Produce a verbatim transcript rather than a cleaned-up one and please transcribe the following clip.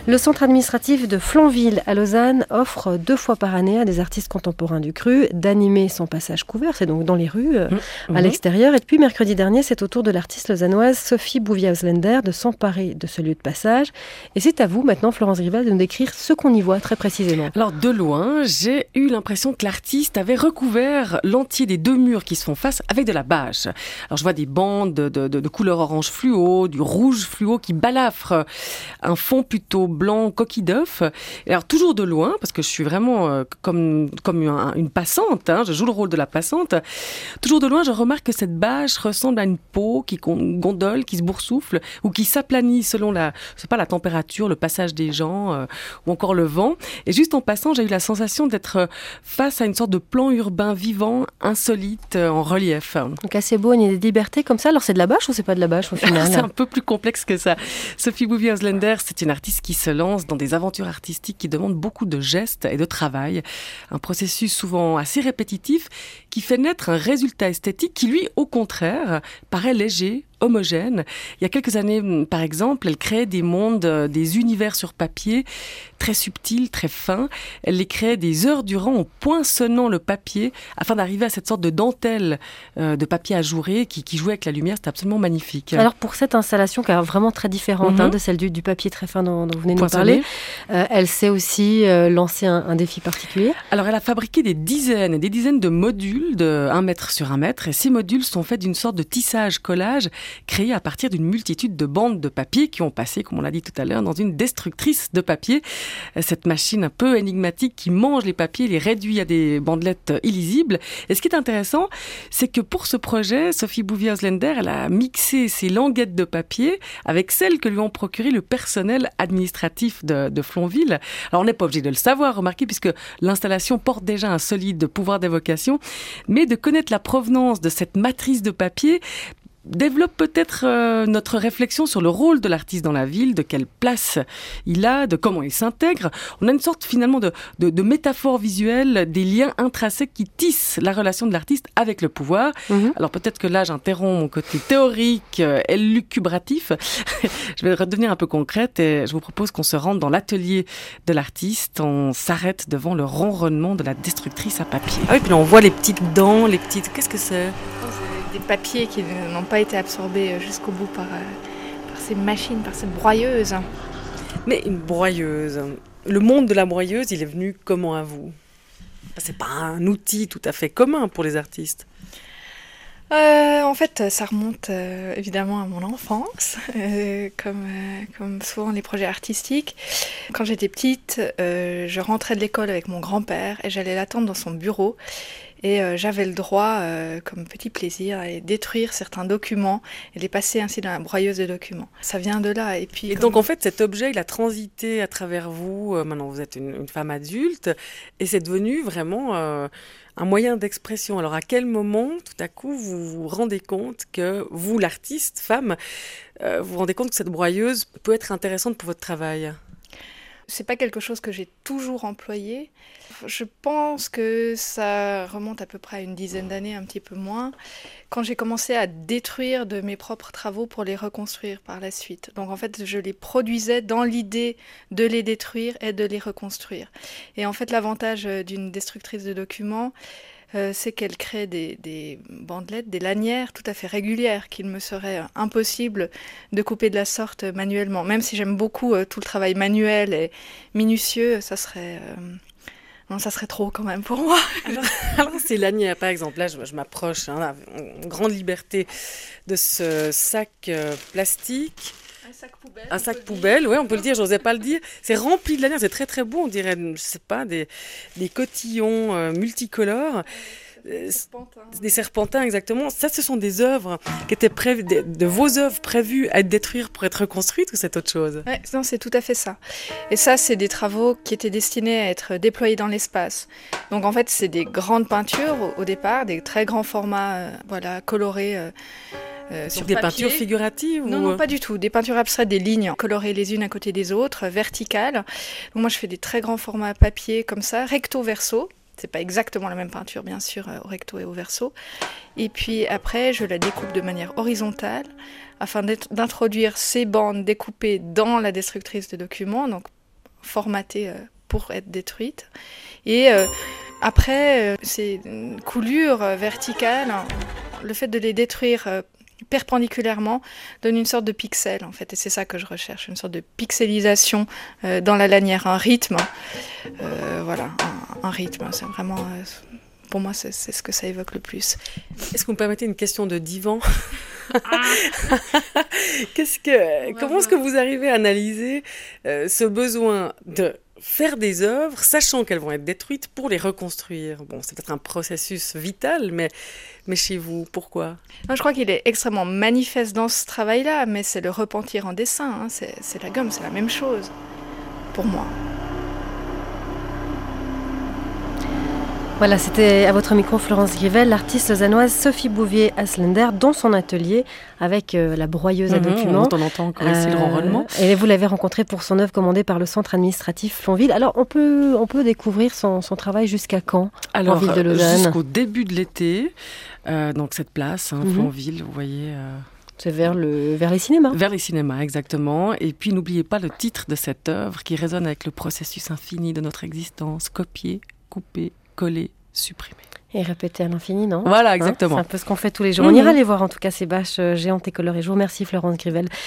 Le centre administratif de Flonville à Lausanne offre deux fois par année à des artistes contemporains du cru d'animer son passage couvert, c'est donc dans les rues, euh, mmh. à l'extérieur. Et depuis mercredi dernier, c'est au tour de l'artiste lausannoise Sophie Bouvier-Auslender de s'emparer de ce lieu de passage. Et c'est à vous maintenant, Florence Rival, de nous décrire ce qu'on y voit très précisément. Alors de loin, j'ai eu l'impression que l'artiste avait recouvert l'entier des deux murs qui se font face avec de la bâche. Alors je vois des bandes de, de, de couleur orange fluo, du rouge fluo qui balafre un fond plutôt blanc coquille d'œuf. Et alors toujours de loin, parce que je suis vraiment euh, comme, comme un, une passante, hein, je joue le rôle de la passante. Toujours de loin, je remarque que cette bâche ressemble à une peau qui gondole, qui se boursoufle ou qui s'aplanit selon la, je sais pas, la température, le passage des gens euh, ou encore le vent. Et juste en passant, j'ai eu la sensation d'être face à une sorte de plan urbain vivant, insolite, euh, en relief. Donc assez beau, il y a des libertés comme ça. Alors c'est de la bâche ou c'est pas de la bâche au final? C'est un peu plus complexe que ça. Sophie Bouvier-Auslender, c'est une artiste qui se lance dans des aventures artistiques qui demandent beaucoup de gestes et de travail. Un processus souvent assez répétitif qui fait naître un résultat esthétique qui, lui, au contraire, paraît léger, homogène. Il y a quelques années, par exemple, elle créait des mondes, des univers sur papier très subtils, très fins. Elle les créait des heures durant en poinçonnant le papier afin d'arriver à cette sorte de dentelle euh, de papier ajouré qui, qui jouait avec la lumière. C'était absolument magnifique. Alors pour cette installation qui est vraiment très différente mm-hmm. hein, de celle du, du papier très fin dont, dont vous venez de nous parler, euh, elle s'est aussi euh, lancé un, un défi particulier. Alors elle a fabriqué des dizaines et des dizaines de modules de un mètre sur un mètre et ces modules sont faits d'une sorte de tissage-collage créé à partir d'une multitude de bandes de papier qui ont passé, comme on l'a dit tout à l'heure, dans une destructrice de papier. Cette machine un peu énigmatique qui mange les papiers, les réduit à des bandelettes illisibles. Et ce qui est intéressant, c'est que pour ce projet, Sophie Bouvier-Auslender, elle a mixé ses languettes de papier avec celles que lui ont procuré le personnel administratif de, de Flonville. Alors on n'est pas obligé de le savoir, remarquez, puisque l'installation porte déjà un solide pouvoir d'évocation, mais de connaître la provenance de cette matrice de papier développe peut-être euh, notre réflexion sur le rôle de l'artiste dans la ville, de quelle place il a, de comment il s'intègre. On a une sorte finalement de, de, de métaphore visuelle, des liens intrinsèques qui tissent la relation de l'artiste avec le pouvoir. Mmh. Alors peut-être que là j'interromps mon côté théorique euh, et lucubratif. Je vais redevenir un peu concrète et je vous propose qu'on se rende dans l'atelier de l'artiste. On s'arrête devant le ronronnement de la destructrice à papier. Ah oui, puis là on voit les petites dents, les petites... Qu'est-ce que c'est ? Des papiers qui n'ont pas été absorbés jusqu'au bout par, par ces machines, par cette broyeuse. Mais une broyeuse, le monde de la broyeuse, il est venu comment à vous ? C'est pas un outil tout à fait commun pour les artistes. Euh, en fait, ça remonte euh, évidemment à mon enfance, euh, comme, euh, comme souvent les projets artistiques. Quand j'étais petite, euh, je rentrais de l'école avec mon grand-père et j'allais l'attendre dans son bureau. Et euh, j'avais le droit, euh, comme petit plaisir, à détruire certains documents et les passer ainsi dans la broyeuse de documents. Ça vient de là. Et, puis, et comme... donc en fait, cet objet, il a transité à travers vous. Euh, maintenant, vous êtes une, une femme adulte et c'est devenu vraiment euh, un moyen d'expression. Alors à quel moment, tout à coup, vous vous rendez compte que vous, l'artiste, femme, euh, vous vous rendez compte que cette broyeuse peut être intéressante pour votre travail ? C'est pas quelque chose que j'ai toujours employé. Je pense que ça remonte à peu près à une dizaine d'années, un petit peu moins, quand j'ai commencé à détruire de mes propres travaux pour les reconstruire par la suite. Donc en fait, je les produisais dans l'idée de les détruire et de les reconstruire. Et en fait, l'avantage d'une destructrice de documents, Euh, c'est qu'elle crée des, des bandelettes, des lanières tout à fait régulières qu'il me serait impossible de couper de la sorte manuellement. Même si j'aime beaucoup euh, tout le travail manuel et minutieux, ça serait... Euh... Non, ça serait trop quand même pour moi. Alors, alors ces lanières, par exemple, là je, je m'approche hein, en grande liberté de ce sac euh, plastique. Un sac poubelle. Un sac poubelle, oui, on peut le dire, je n'osais pas le dire. C'est rempli de lanières, c'est très très beau, on dirait, je sais pas, des, des cotillons euh, multicolores. Des serpentins. Des serpentins, exactement. Ça, ce sont des œuvres qui étaient prévues, de, de vos œuvres prévues à être détruire pour être reconstruites, ou c'est autre chose ? Ouais, non, c'est tout à fait ça. Et ça, c'est des travaux qui étaient destinés à être déployés dans l'espace. Donc en fait, c'est des grandes peintures au, au départ, des très grands formats, euh, voilà, colorés. Euh, Euh, sur des papier. peintures figuratives Non, ou... non, pas du tout. Des peintures abstraites, des lignes colorées les unes à côté des autres, verticales. Donc moi, je fais des très grands formats papier comme ça, recto verso. C'est pas exactement la même peinture, bien sûr, au recto et au verso. Et puis après, je la découpe de manière horizontale afin d'introduire ces bandes découpées dans la destructrice de documents. Donc formatée euh, pour être détruite. Et euh, après, euh, ces coulures euh, verticales, hein, le fait de les détruire euh, perpendiculairement donne une sorte de pixel en fait, et c'est ça que je recherche, une sorte de pixelisation euh, dans la lanière, un rythme, euh, voilà, un, un rythme, c'est vraiment, euh, pour moi c'est, c'est ce que ça évoque le plus. Est-ce que vous me permettez une question de divan? Qu'est-ce que, comment est-ce que vous arrivez à analyser euh, ce besoin de faire des œuvres, sachant qu'elles vont être détruites, pour les reconstruire? Bon, c'est peut-être un processus vital, mais, mais chez vous, pourquoi? Non, je crois qu'il est extrêmement manifeste dans ce travail-là, mais c'est le repentir en dessin, hein. c'est, c'est la gomme, c'est la même chose, pour moi. Voilà, c'était à votre micro Florence Grivel, l'artiste lausannoise Sophie Bouvier-Aslender, dans son atelier avec euh, la broyeuse à mmh, documents. On entend encore ici euh, le ronronnement. Et vous l'avez rencontrée pour son œuvre commandée par le centre administratif Flonville. Alors, on peut, on peut découvrir son, son travail jusqu'à quand? Alors, en ville de Lausanne. Jusqu'au début de l'été, euh, donc cette place, hein, mmh. Flonville, vous voyez... Euh... C'est vers, le, vers les cinémas. Vers les cinémas, exactement. Et puis, n'oubliez pas le titre de cette œuvre qui résonne avec le processus infini de notre existence. Copier, couper, coller, supprimer. Et répéter à l'infini, non? Voilà, exactement. Hein, c'est un peu ce qu'on fait tous les jours. Mmh. On ira les voir, en tout cas, ces bâches géantes et colorées. Je vous remercie, Florence Grivel.